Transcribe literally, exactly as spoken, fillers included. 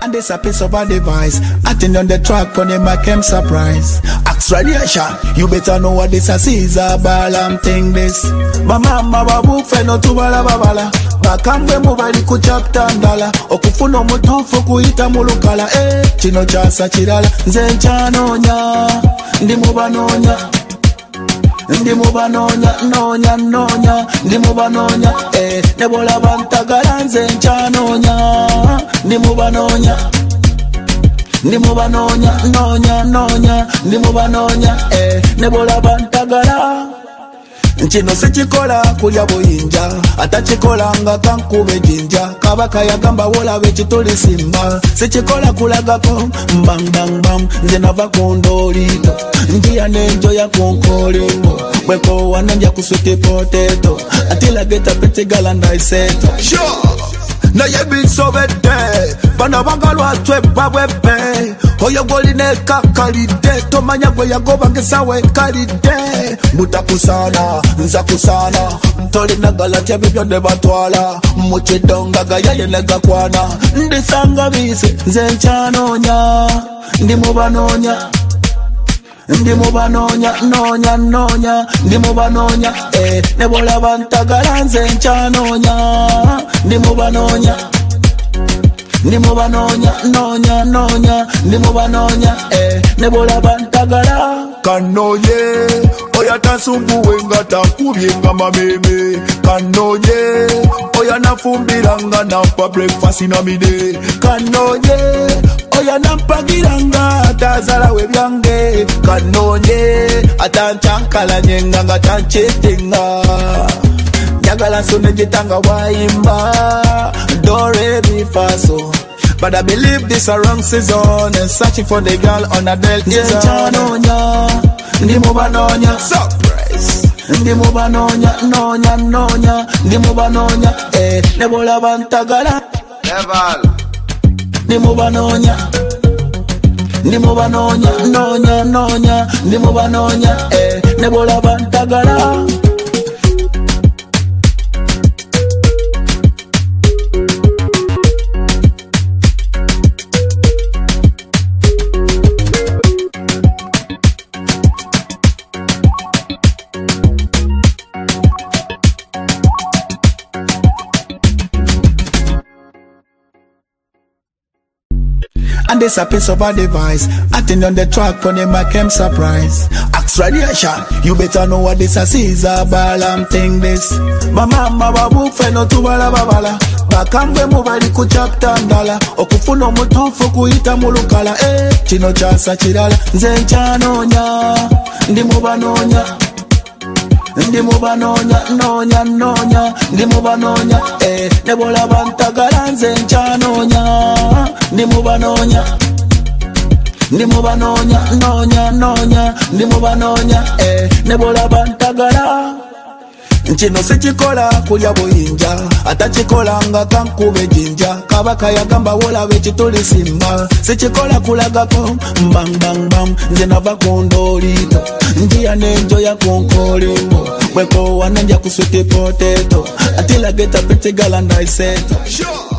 And this a piece of a device. Acting on the track on the Macam surprise. Axe radiation, you better know what this a Caesar ball and thing this. Mama babu feno tubala babala. Bakambe mubali kuchapta ndala. Okufuno mutufu kuita mulukala. Eh, chino chasa chirala. Nze chanonya, ndi mubanonya. Ndi mubanonya, nonya, nonya. Ndi mubanonya, eh. Nebola bantagala nze chanonya. Ndi mubanonya. Ndi mubanonya, nonya, nonya. Ndi mubanonya, eh. Nebola bantagala. Nchino sichikola kulya buyinja. Ata chikola nga kankube jinja. Kabaka yagamba wola wechituli simba. Sichikola kulagako mbang bang bang. Nze nava kundolito. Njia nenjo ya kunkolito. Weko wananja kuswiti potato. Until I get a pretty girl and I say sure. Na ye been so bad day. Bana bangalwa twe babwepe. Oyo goli ne kakalide. Tomanya gwe yagoba ngesawe kalide. Mutakusana, nzakusana. Mtoli na galatia bibyo ne batwala. Muchidonga gaya yelega kwana. Ndisanga bise, nze chanonya. Ndi mubanonya. Ndi mubanonya, nonya, nonya. Ndi mubanonya, eh. Nebola bantagala nze chanonya. Ndi mubanonya. Ndi mubanonya, nonya, nonya. Ndi mubanonya, eh. Nebola bantagala. Kanoye, oya tasumbu wenga takubyenga mameme. Kanoye, oya nafumbiranga nampa breakfast in a mide. Kanoye, oya nampagiranga tazala webyange. Kanoye, atanchankala nyenga nga tanchetenga. Nyagala sone jitanga waimba. Dore mi faso. But I believe this a wrong season. And searching for the girl on a delta. Nze chanonya, ndi mubanonya. Surprise. Ndi mubanonya, nonya, nonya. Ndi mubanonya, eh. Nebola bantagala. Level. Ndi mubanonya. Ndi mubanonya, nonya, nonya. Ndi mubanonya, eh. Nebola bantagala. And this a piece of a device. Acting on the track on the Macam surprise. Axe radiation, you better know what this a Caesar ball and thing this. Mama babu feno tubala babala. Bakambe mubali kuchapta ndala. Okufuno mutufu kuita mulukala. Eh, chino chasa chirala. Nze chanonya. Ndi mubanonya. Ndi mubanonya, nonya, nonya. Ndi mubanonya, eh. Nebola bantagala nze chanonya. Ndi mubanonya. Ndi mubanonya, nonya, nonya. Ndi mubanonya, eh. Nebola bantagala. Nchino sichikola kulya buyinja. Ata chikola nga kankube jinja. Kabaka yagamba wola wechituli simba. Sichikola kulagako mbang bang bang. Nze nava kundolito. Njia nenjo ya kunkolito. Weko wananja kuswiti potato. Until I get a pretty girl and I say sure.